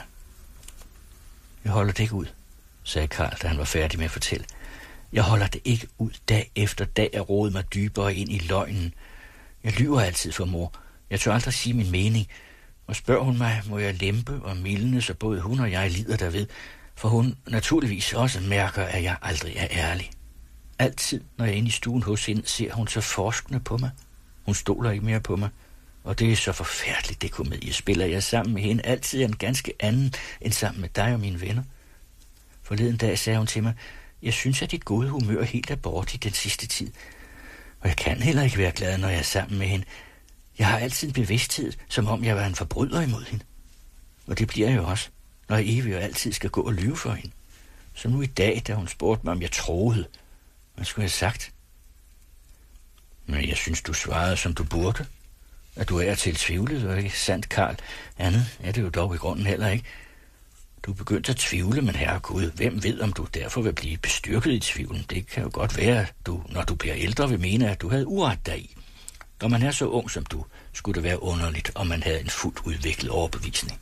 Jeg holder det ikke ud, sagde Karl, da han var færdig med at fortælle. Jeg holder det ikke ud dag efter dag at rode mig dybere ind i løgnen. Jeg lyver altid for mor. Jeg tør aldrig sige min mening. Og spørger hun mig, må jeg lempe og mildne, så både hun og jeg lider derved, for hun naturligvis også mærker, at jeg aldrig er ærlig. Altid, når jeg er inde i stuen hos hende, ser hun så forskende på mig. Hun stoler ikke mere på mig. Og det er så forfærdeligt, det komedie. Spiller jeg sammen med hende altid en ganske anden end sammen med dig og mine venner. Forleden dag sagde hun til mig, jeg synes, at dit gode humør helt er borte i den sidste tid. Og jeg kan heller ikke være glad, når jeg er sammen med hende. Jeg har altid en bevidsthed, som om jeg var en forbryder imod hende. Og det bliver jeg jo også, når jeg evigt og altid skal gå og lyve for hende. Så nu i dag, da hun spurgte mig, om jeg troede. Hvad skulle jeg have sagt? Men jeg synes, du svarede, som du burde. At du er til tvivlet, og ikke sandt, Karl? Andet er det jo dog i grunden heller ikke. Du er begyndt at tvivle, men herregud, hvem ved, om du derfor vil blive bestyrket i tvivlen? Det kan jo godt være, at du, når du bliver ældre, vil mene, at du havde uret deri. Når man er så ung som du, skulle det være underligt, om man havde en fuldt udviklet overbevisning.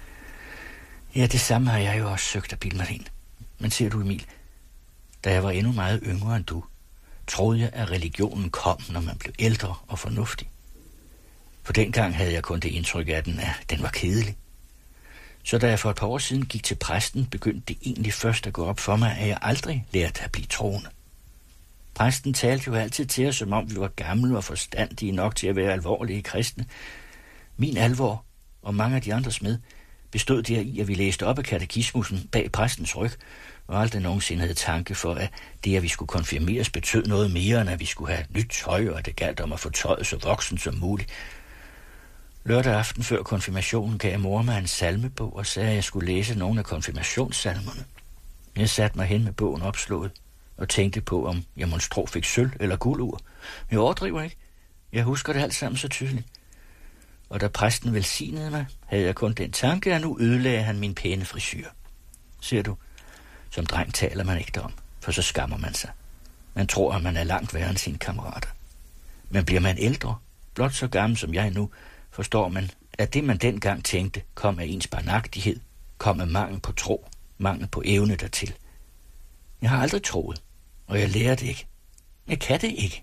Ja, det samme har jeg jo også søgt at bilde mig ind. Men ser du, Emil, da jeg var endnu meget yngre end du, troede jeg, at religionen kom, når man blev ældre og fornuftig. For dengang havde jeg kun det indtryk af den, at den var kedelig. Så da jeg for et par år siden gik til præsten, begyndte det egentlig først at gå op for mig, at jeg aldrig lærte at blive troende. Præsten talte jo altid til os, som om vi var gamle og forstandige nok til at være alvorlige kristne. Min alvor, og mange af de andres med, bestod deri, at vi læste op af katekismusen bag præstens ryg, og aldrig nogensinde havde tanke for, at det, at vi skulle konfirmeres, betød noget mere, end at vi skulle have nyt tøj, og det galt om at få tøjet så voksen som muligt. Lørdag aften før konfirmationen gav mor mig en salmebog og sagde, at jeg skulle læse nogle af konfirmationssalmerne. Jeg satte mig hen med bogen opslået og tænkte på, om jeg monstro fik sølv eller guldur. Jeg overdriver ikke. Jeg husker det alt sammen så tydeligt. Og da præsten velsignede mig, havde jeg kun den tanke, at nu ødelagde han min pæne frisyr. Ser du, som dreng taler man ikke om, for så skammer man sig. Man tror, at man er langt værre end sine kammerater. Men bliver man ældre, blot så gammel som jeg nu, forstår man, at det man dengang tænkte, kom af ens barnagtighed, kom af mangel på tro, mangel på evne dertil. Jeg har aldrig troet, og jeg lærer det ikke. Jeg kan det ikke.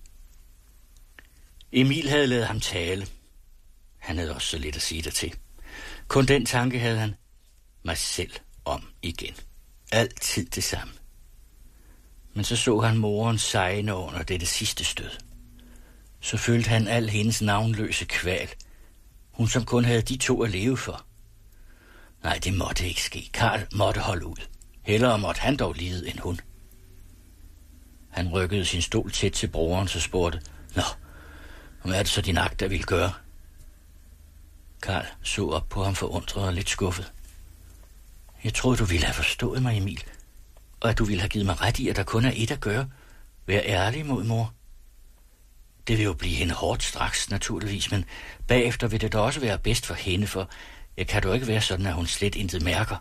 Emil havde ladet ham tale. Han havde også så lidt at sige dertil. Kun den tanke havde han mig selv om igen. Altid det samme. Men så han moren sejne under dette sidste stød. Så følte han al hendes navnløse kval, Hun, som kun havde de to at leve for. Nej, det måtte ikke ske. Karl måtte holde ud. Hellere måtte han dog lide end hun. Han rykkede sin stol tæt til broren, så spurgte, nå, hvad er det så din agt, der ville gøre? Karl så op på ham forundret og lidt skuffet. Jeg troede, du ville have forstået mig, Emil, og at du ville have givet mig ret i, at der kun er et at gøre. Vær ærlig mod mor. Det vil jo blive hende hårdt straks, naturligvis, men bagefter vil det da også være bedst for hende, for jeg kan jo ikke være sådan, at hun slet intet mærker.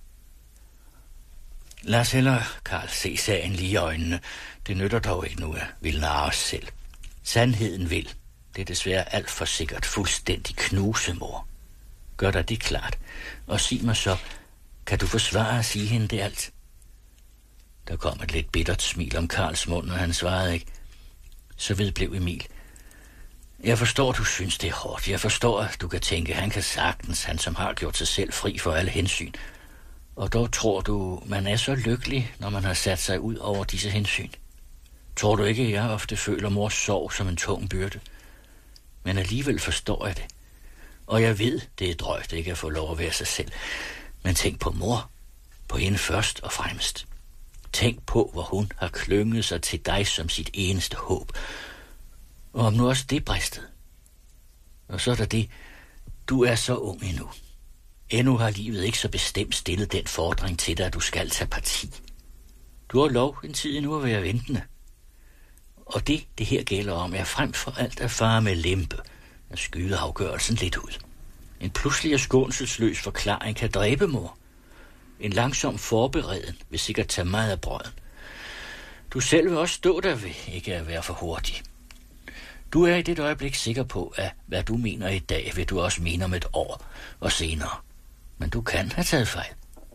Lad os hellere, Karl, se sagen lige i øjnene. Det nytter dog ikke nu at ville narre os selv. Sandheden vil. Det er desværre alt for sikkert fuldstændig knuse, mor. Gør dig det klart, og sig mig så, kan du forsvare at sige hende det alt? Der kom et lidt bittert smil om Karls mund, og han svarede ikke. Så vedblev Emil. Jeg forstår, du synes, det er hårdt. Jeg forstår, at du kan tænke, han kan sagtens, han som har gjort sig selv fri for alle hensyn. Og dog tror du, man er så lykkelig, når man har sat sig ud over disse hensyn. Tror du ikke, jeg ofte føler mors sorg som en tung byrde? Men alligevel forstår jeg det. Og jeg ved, det er drøjt ikke at få lov at være sig selv. Men tænk på mor. På hende først og fremmest. Tænk på, hvor hun har klynget sig til dig som sit eneste håb. Og om nu også det bristede. Og så er der det, du er så ung endnu. Endnu har livet ikke så bestemt stillet den fordring til dig, at du skal tage parti. Du har lov en tid endnu at være ventende. Og det her gælder om, er frem for alt at fare med lempe, at skyde afgørelsen lidt ud. En pludselig og skånselsløs forklaring kan dræbe mor. En langsom forbereden vil sikkert tage meget af brøden. Du selv vil også stå der ved ikke at være for hurtig. Du er i det øjeblik sikker på, at hvad du mener i dag, vil du også mene om et år og senere. Men du kan have taget fejl.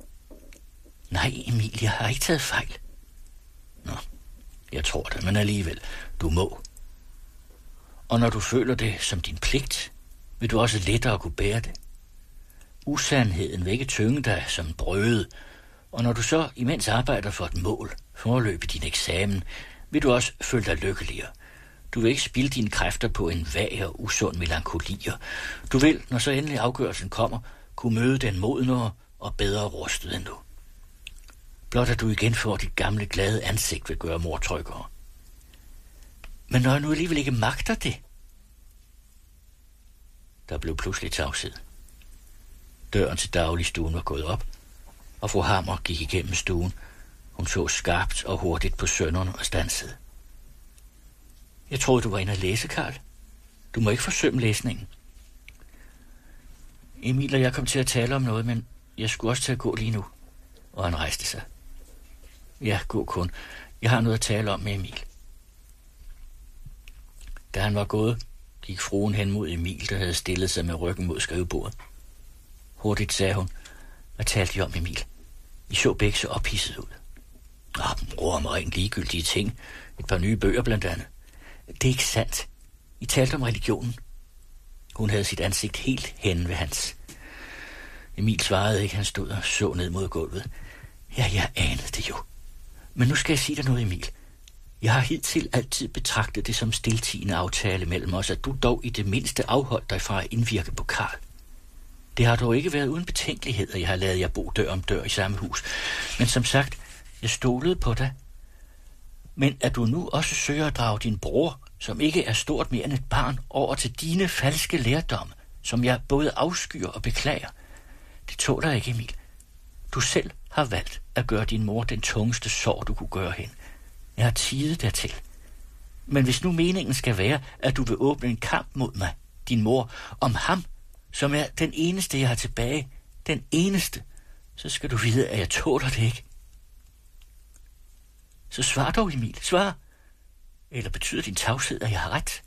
Nej, Emil, jeg har ikke taget fejl. Nå, jeg tror det, men alligevel, du må. Og når du føler det som din pligt, vil du også lettere kunne bære det. Usandheden vil ikke tynge dig som brøde, og når du så imens arbejder for et mål, forløbe din eksamen, vil du også føle dig lykkeligere. Du vil ikke spilde dine kræfter på en vag og usund melankolier. Du vil, når så endelig afgørelsen kommer, kunne møde den modnere og bedre rustet end du. Blot at du igen får dit gamle glade ansigt vil gøre mor tryggere. Men når jeg nu alligevel ikke magter det. Der blev pludselig tavshed. Døren til dagligstuen var gået op, og fru Hammer gik igennem stuen. Hun så skarpt og hurtigt på sønnerne og stansede. Jeg troede, du var inde at læse, Karl. Du må ikke forsømme læsningen. Emil og jeg kom til at tale om noget, men jeg skulle også til at gå lige nu. Og han rejste sig. Ja, gå kun. Jeg har noget at tale om med Emil. Da han var gået, gik fruen hen mod Emil, der havde stillet sig med ryggen mod skrivebordet. Hurtigt sagde hun, hvad talte I om, Emil? I så begge så ophidset ud. Bror om rent ligegyldige ting. Et par nye bøger blandt andet. Det er ikke sandt. I talte om religionen. Hun havde sit ansigt helt hen ved hans. Emil svarede ikke, han stod og så ned mod gulvet. Ja, jeg anede det jo. Men nu skal jeg sige dig noget, Emil. Jeg har hidtil altid betragtet det som stiltiende aftale mellem os, at du dog i det mindste afholdt dig fra at indvirke på Karl. Det har dog ikke været uden betænkeligheder, jeg har ladet jer bo dør om dør i samme hus. Men som sagt, jeg stolede på dig. Men at du nu også søger at drage din bror, som ikke er stort mere end et barn, over til dine falske lærdomme, som jeg både afskyer og beklager, det tåler jeg ikke, Emil. Du selv har valgt at gøre din mor den tungeste sorg, du kunne gøre hende. Jeg har tidet dertil. Men hvis nu meningen skal være, at du vil åbne en kamp mod mig, din mor, om ham, som er den eneste, jeg har tilbage, den eneste, så skal du vide, at jeg tåler det ikke. Så svar dog, Emil, svar. Eller betyder din tavshed, at jeg har ret?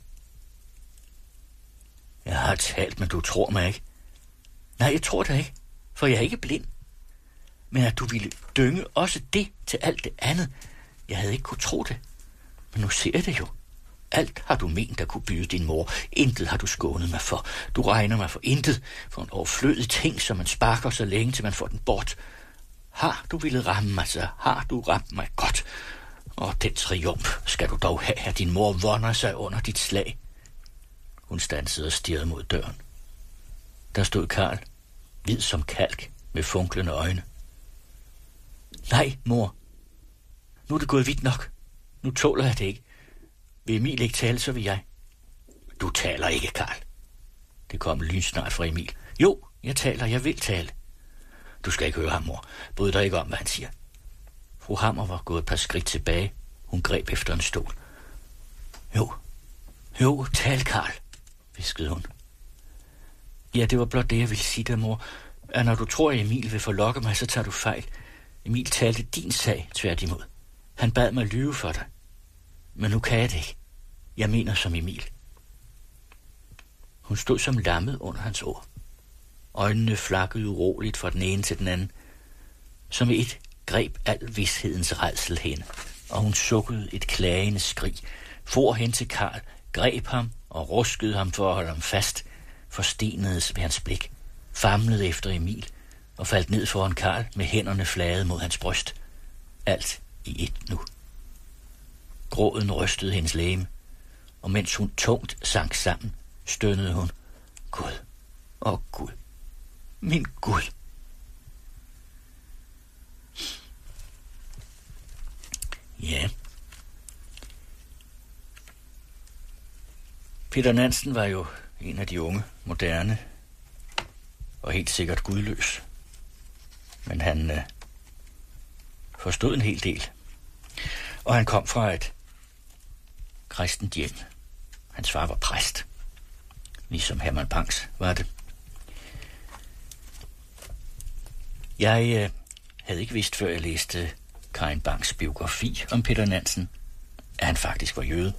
Jeg har talt, men du tror mig ikke. Nej, jeg tror dig ikke, for jeg er ikke blind. Men at du ville dynge også det til alt det andet, jeg havde ikke kunne tro det. Men nu ser jeg det jo. Alt har du ment, der kunne byde din mor. Intet har du skånet mig for. Du regner mig for intet, for en overflødig ting, som man sparker så længe, til man får den bort. Har du ville ramme mig, så har du ramt mig godt. Og den triumf skal du dog have, at din mor vonder sig under dit slag. Hun standsede og stirrede mod døren. Der stod Karl, hvid som kalk, med funklende øjne. Nej, mor. Nu er det gået vidt nok. Nu tåler jeg det ikke. Vil Emil ikke tale, så vil jeg. Du taler ikke, Karl. Det kom lynsnart fra Emil. Jo, jeg taler, jeg vil tale. Du skal ikke høre ham, mor. Bryd dig ikke om, hvad han siger. Fru Hammer var gået et par skridt tilbage. Hun greb efter en stol. Jo, tal, Karl, hviskede hun. Ja, det var blot det, jeg ville sige dig, mor. At når du tror, at Emil vil forlokke mig, så tager du fejl. Emil talte din sag tværtimod. Han bad mig lyve for dig. Men nu kan jeg det ikke. Jeg mener som Emil. Hun stod som lammet under hans ord. Øjnene flakkede uroligt fra den ene til den anden. Som et greb al vidshedens rædsel hende, og hun sukkede et klagende skrig, for hen til Karl, greb ham og ruskede ham for at holde ham fast, forstenedes ved hans blik, famlede efter Emil og faldt ned foran Karl med hænderne flade mod hans bryst. Alt i et nu. Gråden rystede hendes legeme, og mens hun tungt sank sammen, stønnede hun. Gud, Gud, min Gud. Ja. Peter Nansen var jo en af de unge, moderne og helt sikkert gudløs. Men han forstod en hel del. Og han kom fra et kristent hjem. Hans far var præst, ligesom Herman Bangs var det. Jeg havde ikke vidst, før jeg læste Karin Bangs biografi om Peter Nansen, at han faktisk var jøde.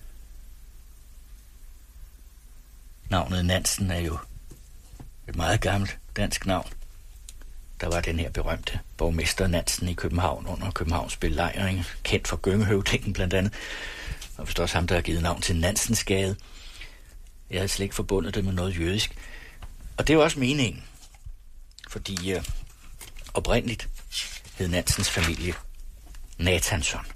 Navnet Nansen er jo et meget gammelt dansk navn. Der var den her berømte borgmester Nansen i København under Københavns belejring, kendt for Gyngehøvdingen blandt andet, og vist også ham, der har givet navn til Nansensgade. Jeg havde slet ikke forbundet det med noget jødisk. Og det var også meningen, fordi oprindeligt hed Nansens familie Nathansson.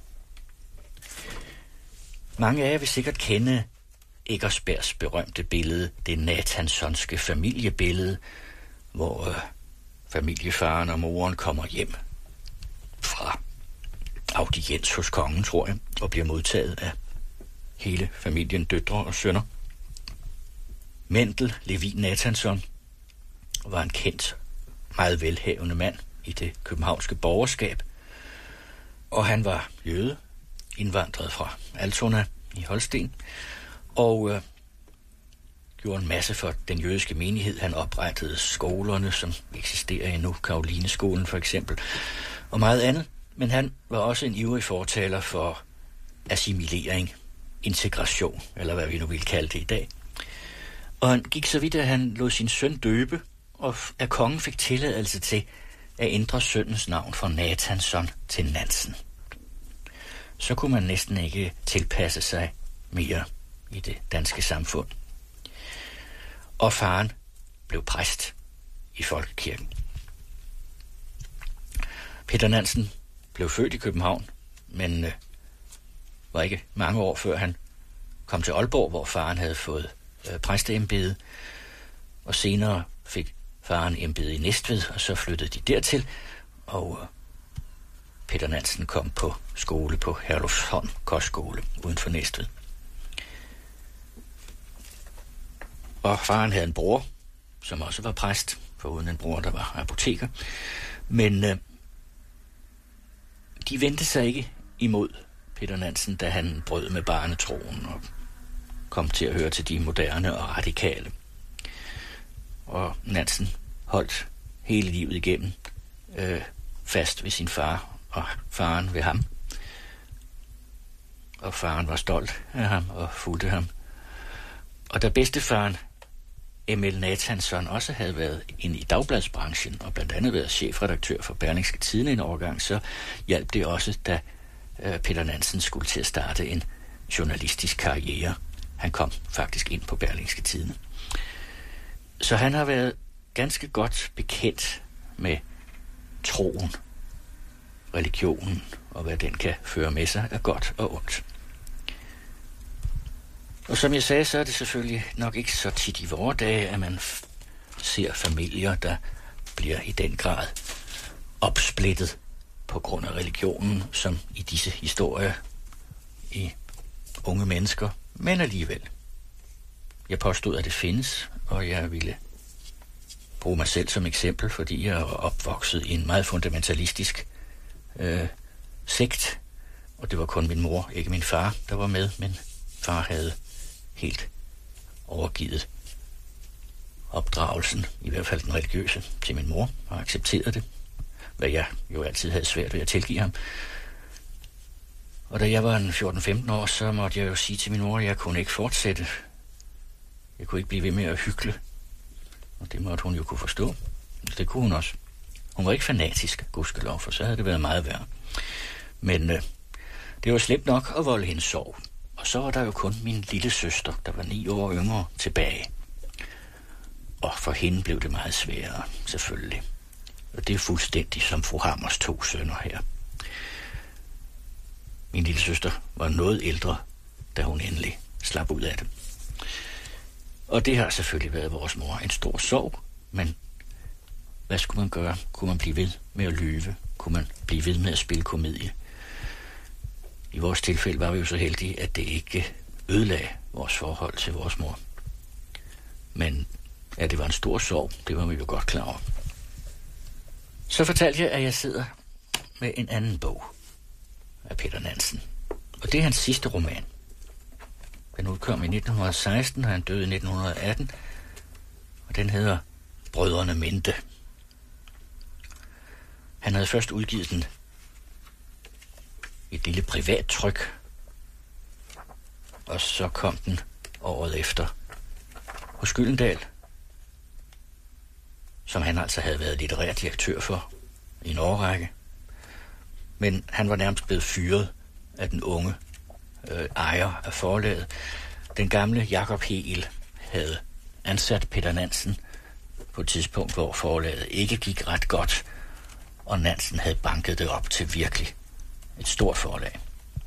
Mange af jer vil sikkert kende Eckersbergs berømte billede, det nathanssonske familiebillede, hvor familiefaren og moren kommer hjem fra audiens hos kongen, tror jeg, og bliver modtaget af hele familien, døtre og sønner. Mendel Levin Nathansson var en kendt, meget velhavende mand i det københavnske borgerskab, og han var jøde, indvandret fra Altona i Holsten, og gjorde en masse for den jødiske menighed. Han oprettede skolerne, som eksisterer endnu, Karolineskolen for eksempel, og meget andet. Men han var også en ivrig fortaler for assimilering, integration, eller hvad vi nu vil kalde det i dag. Og han gik så vidt, at han lod sin søn døbe, og at kongen fik tilladelse til at ændre sønnens navn fra Nathansson til Nansen. Så kunne man næsten ikke tilpasse sig mere i det danske samfund. Og faren blev præst i folkekirken. Peter Nansen blev født i København, men var ikke mange år før han kom til Aalborg, hvor faren havde fået præsteembede, og senere fik faren embede i Næstved, og så flyttede de dertil, og Peter Nansen kom på skole på Herlufsholm Kostskole uden for Næstved. Og faren havde en bror, som også var præst, foruden en bror, der var apoteker. Men de vendte sig ikke imod Peter Nansen, da han brød med barnetroen og kom til at høre til de moderne og radikale. Og Nansen holdt hele livet igennem fast ved sin far, og faren ved ham. Og faren var stolt af ham og fulgte ham. Og da bedstefaren Emil Nathansson også havde været inde i dagbladsbranchen, og blandt andet været chefredaktør for Berlingske Tidende en overgang, så hjalp det også, da Peter Nansen skulle til at starte en journalistisk karriere. Han kom faktisk ind på Berlingske Tidende. Så han har været ganske godt bekendt med troen, religionen, og hvad den kan føre med sig af godt og ondt. Og som jeg sagde, så er det selvfølgelig nok ikke så tit i vore dage, at man ser familier, der bliver i den grad opsplittet på grund af religionen, som i disse historier i unge mennesker, men alligevel. Jeg påstod, at det findes, og jeg ville bruge mig selv som eksempel, fordi jeg var opvokset i en meget fundamentalistisk sekt, og det var kun min mor, ikke min far, der var med, men far havde helt overgivet opdragelsen, i hvert fald den religiøse, til min mor, og accepterede det, hvad jeg jo altid havde svært ved at tilgive ham. Og da jeg var 14-15 år, så måtte jeg jo sige til min mor, at jeg kunne ikke fortsætte. Jeg kunne ikke blive ved med at hykle. Og det måtte hun jo kunne forstå. Det kunne hun også. Hun var ikke fanatisk, gudskelov, for så havde det været meget værre. Men det var slemt nok at volde hendes sorg. Og så var der jo kun min lille søster, der var 9 år yngre, tilbage. Og for hende blev det meget sværere, selvfølgelig. Og det er fuldstændig som fru Hammers 2 sønner her. Min lille søster var noget ældre, da hun endelig slap ud af det. Og det har selvfølgelig været vores mor en stor sorg, men hvad skulle man gøre? Kunne man blive ved med at lyve? Kunne man blive ved med at spille komedie? I vores tilfælde var vi jo så heldige, at det ikke ødelagde vores forhold til vores mor. Men at det var en stor sorg, det var vi jo godt klar over. Så fortalte jeg, at jeg sidder med en anden bog af Peter Nansen. Og det er hans sidste roman. Den udkom i 1916, og han døde i 1918. Og den hedder Brødrene Mente. Han havde først udgivet den i et lille privattryk, og så kom den året efter hos Gyldendal, som han altså havde været litterær direktør for i en årrække. Men han var nærmest blevet fyret af den unge ejer af forlaget. Den gamle Jakob Hegel havde ansat Peter Nansen på et tidspunkt, hvor forlaget ikke gik ret godt, og Nansen havde banket det op til virkelig et stort forlag.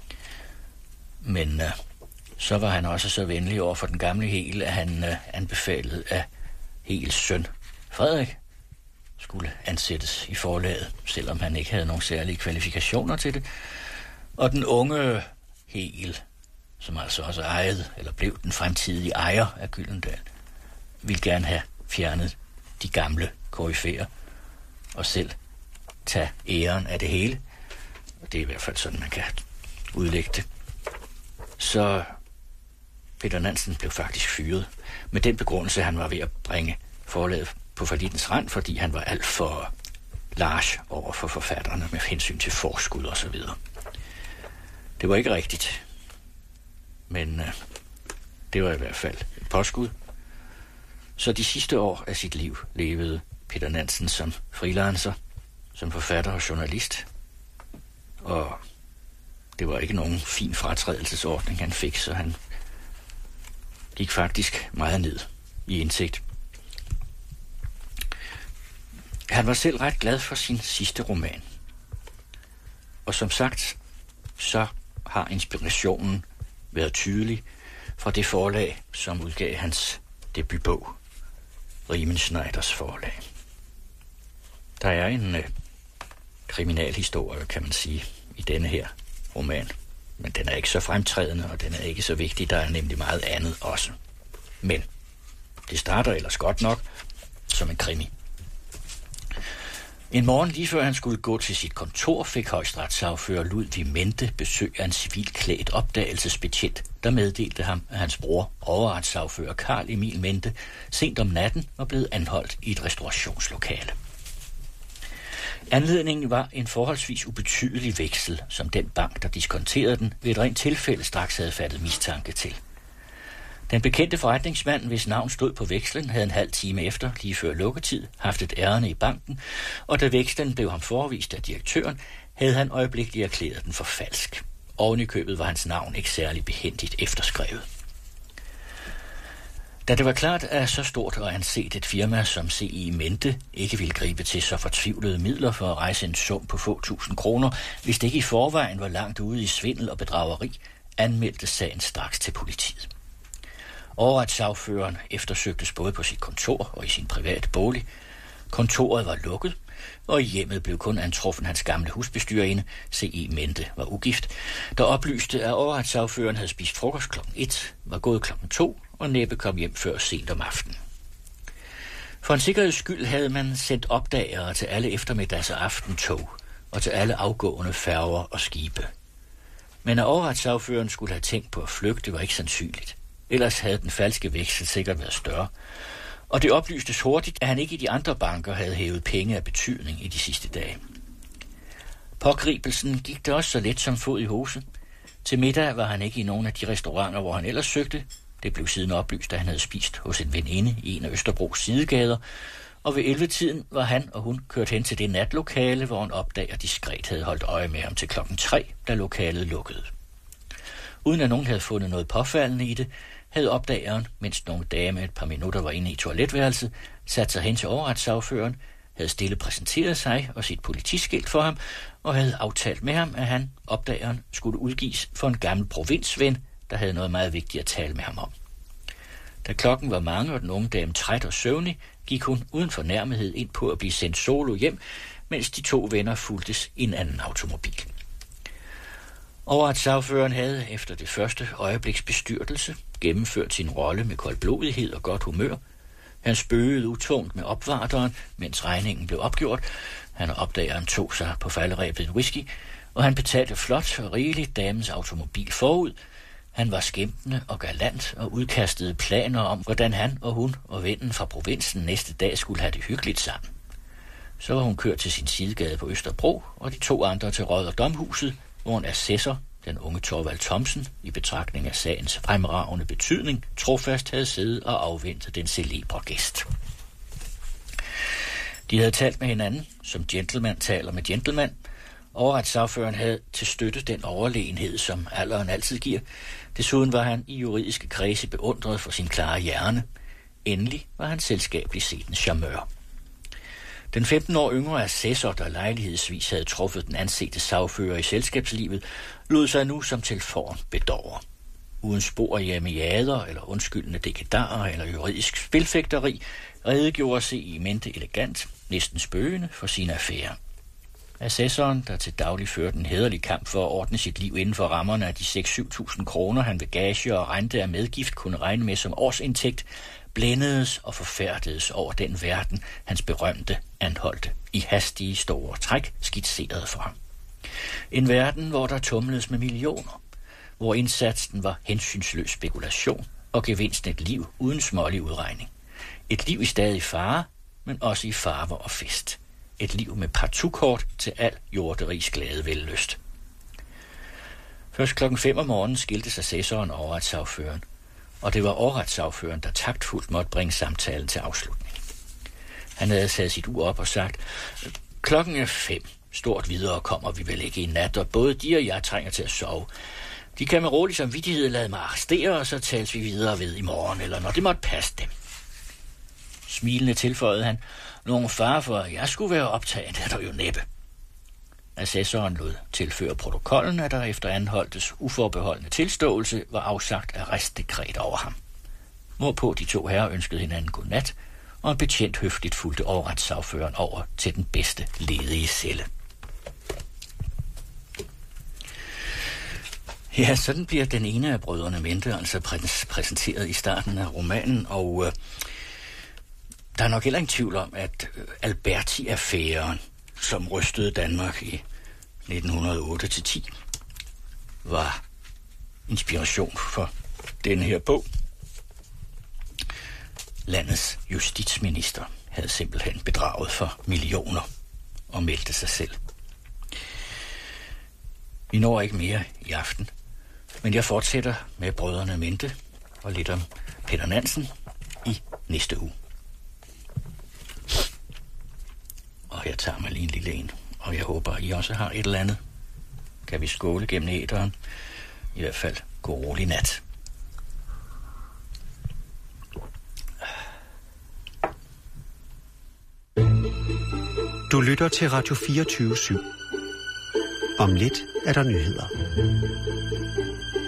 Men så var han også så venlig over for den gamle Hegel, at han anbefalede, at Hegels søn Frederik skulle ansættes i forlaget, selvom han ikke havde nogen særlige kvalifikationer til det. Og den unge Hegel, som altså også ejede, eller blev den fremtidige ejer af Gyldendal, ville gerne have fjernet de gamle koryfæer og selv tage æren af det hele. Og det er i hvert fald sådan, man kan udlægge det. Så Peter Nansen blev faktisk fyret med den begrundelse, at han var ved at bringe forlaget på fallittens rand, fordi han var alt for large over for forfatterne med hensyn til forskud og så videre. Det var ikke rigtigt, men det var i hvert fald et påskud. Så de sidste år af sit liv levede Peter Nansen som freelancer, som forfatter og journalist, og det var ikke nogen fin fratrædelsesordning, han fik, så han gik faktisk meget ned i indtægt. Han var selv ret glad for sin sidste roman. Og som sagt, så har inspirationen været tydelig fra det forlag, som udgav hans debutbog, Riemenschneiders forlag. Der er en kriminalhistorie, kan man sige, i denne her roman. Men den er ikke så fremtrædende, og den er ikke så vigtig. Der er nemlig meget andet også. Men det starter ellers godt nok som en krimi. En morgen lige før han skulle gå til sit kontor, fik højesteretssagfører Ludvig Mente besøg af en civilklædt opdagelsesbetjent, der meddelte ham, at hans bror, overretssagfører Carl Emil Mente, sent om natten var blevet anholdt i et restaurationslokale. Anledningen var en forholdsvis ubetydelig veksel, som den bank, der diskonterede den, ved et rent tilfælde straks havde fattet mistanke til. Den bekendte forretningsmand, hvis navn stod på vekslen, havde en halv time efter, lige før lukketid, haft et ærinde i banken, og da vekslen blev ham forevist af direktøren, havde han øjeblikkeligt erklæret den for falsk. Oven i købet var hans navn ikke særlig behændigt efterskrevet. Da det var klart, at så stort og anset et firma som C.I. Mente ikke ville gribe til så fortvivlede midler for at rejse en sum på få tusind kroner, hvis det ikke i forvejen var langt ude i svindel og bedrageri, anmeldte sagen straks til politiet. Overretssagføreren eftersøgtes både på sit kontor og i sin private bolig. Kontoret var lukket, og i hjemmet blev kun antruffen hans gamle husbestyrerinde, C.E. Mente, var ugift, der oplyste, at overretssagføreren havde spist frokost kl. 1, var gået kl. 2 og næppe kom hjem før sent om aftenen. For en sikkerheds skyld havde man sendt opdagere til alle eftermiddags- og aftentog og til alle afgående færger og skibe. Men at overretssagføreren skulle have tænkt på at flygte, var ikke sandsynligt. Ellers havde den falske veksel sikkert været større. Og det oplystes hurtigt, at han ikke i de andre banker havde hævet penge af betydning i de sidste dage. Pågribelsen gik det også så let som fod i hose. Til middag var han ikke i nogen af de restauranter, hvor han ellers søgte. Det blev siden oplyst, at han havde spist hos en veninde i en af Østerbros sidegader, og ved 11-tiden var han og hun kørt hen til det natlokale, hvor en opdager diskret havde holdt øje med ham til kl. 3, da lokalet lukkede. Uden at nogen havde fundet noget påfaldende i det, havde opdageren, mens nogle dage med et par minutter var inde i toiletværelset, sat sig hen til overretssagføreren, havde stille præsenteret sig og sit politiskilt for ham, og havde aftalt med ham, at han, opdageren, skulle udgives for en gammel provinsven, der havde noget meget vigtigt at tale med ham om. Da klokken var mange, og den unge dame træt og søvnig, gik hun uden fornærmethed ind på at blive sendt solo hjem, mens de to venner fulgtes i en anden automobil. Overretssagføreren havde efter det første øjebliks bestyrtelse gennemført sin rolle med koldblodighed og godt humør. Han spøgede utungt med opvarteren, mens regningen blev opgjort. Han og opdageren tog sig på falderebet en whisky, og han betalte flot og rigeligt damens automobil forud. Han var skæmpende og galant og udkastede planer om, hvordan han og hun og vennen fra provinsen næste dag skulle have det hyggeligt sammen. Så var hun kørt til sin sidegade på Østerbro, og de to andre til Rødderdomhuset, hvor en assessor, den unge Thorvald Thomsen, i betragtning af sagens fremragende betydning, trofast havde siddet og afventet den celebre gæst. De havde talt med hinanden, som gentleman taler med gentleman. Overretssagføreren havde til støtte den overlegenhed, som alderen altid giver. Desuden var han i juridiske kredse beundret for sin klare hjerne. Endelig var han selskabeligt set en charmeur. Den 15 år yngre assessor, der lejlighedsvis havde truffet den ansete sagfører i selskabslivet, lod sig nu som tilforn bedåre. Uden spor af hjemmejader eller undskyldende dekedarer eller juridisk spilfægteri, redegjorde C.E. Mente elegant, næsten spøgende, for sine affærer. Assessoren, der til daglig førte en hæderlig kamp for at ordne sit liv inden for rammerne af de 6-7.000 kroner, han ved gage og rente af medgift kunne regne med som årsindtægt, blændedes og forfærdedes over den verden, hans berømte anholdte i hastige store træk skitserede for ham. En verden, hvor der tumledes med millioner, hvor indsatsen var hensynsløs spekulation og gevinsten et liv uden smålig udregning. Et liv i stadig fare, men også i farver og fest. Et liv med partukort til al jorderigs glade vellyst. Først klokken 5 om morgenen skiltes assessoren og overretssagføreren, og det var overretssagføreren, der taktfuldt måtte bringe samtalen til afslutning. Han havde sat sit ur op og sagt, klokken er 5. Stort videre kommer vi vel ikke i nat, og både de og jeg trænger til at sove. De kan med rolig samvittighed lade mig arrestere, og så tales vi videre ved i morgen, eller når det måtte passe dem. Smilende tilføjede han, nogen fare for, at jeg skulle være optaget, er der jo næppe. Assessoren lod tilføre protokollen, at der efter anholdtes uforbeholdende tilståelse var afsagt arrestdekret over ham. Hvorpå de to herrer ønskede hinanden godnat, og en betjent høfligt fulgte overretssagføreren over til den bedste ledige celle. Ja, sådan bliver den ene af brødrene Mente altså præsenteret i starten af romanen, og der er nok heller ingen tvivl om, at Alberti-affæren, som rystede Danmark i 1908-10, var inspiration for denne her bog. Landets justitsminister havde simpelthen bedraget for millioner og meldte sig selv. Vi når ikke mere i aften, men jeg fortsætter med brødrene Mente og lidt om Peter Nansen i næste uge. Og jeg tager mig lige en lille en, og jeg håber, I også har et eller andet. Kan vi skåle gennem æteren? I hvert fald god rolig nat. Du lytter til Radio 24/7. Om lidt er der nyheder.